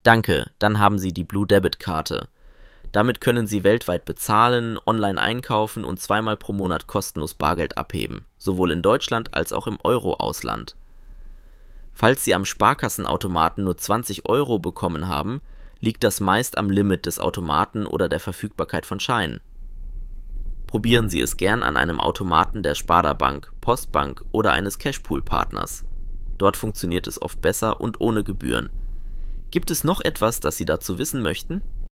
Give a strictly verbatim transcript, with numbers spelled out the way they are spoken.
Danke, dann haben Sie die Blue Debit Karte. Damit können Sie weltweit bezahlen, online einkaufen und zweimal pro Monat kostenlos Bargeld abheben, sowohl in Deutschland als auch im Euro-Ausland. Falls Sie am Sparkassenautomaten nur zwanzig Euro bekommen haben, liegt das meist am Limit des Automaten oder der Verfügbarkeit von Scheinen. Probieren Sie es gern an einem Automaten der Sparda Bank, Postbank oder eines Cashpool-Partners. Dort funktioniert es oft besser und ohne Gebühren. Gibt es noch etwas, das Sie dazu wissen möchten?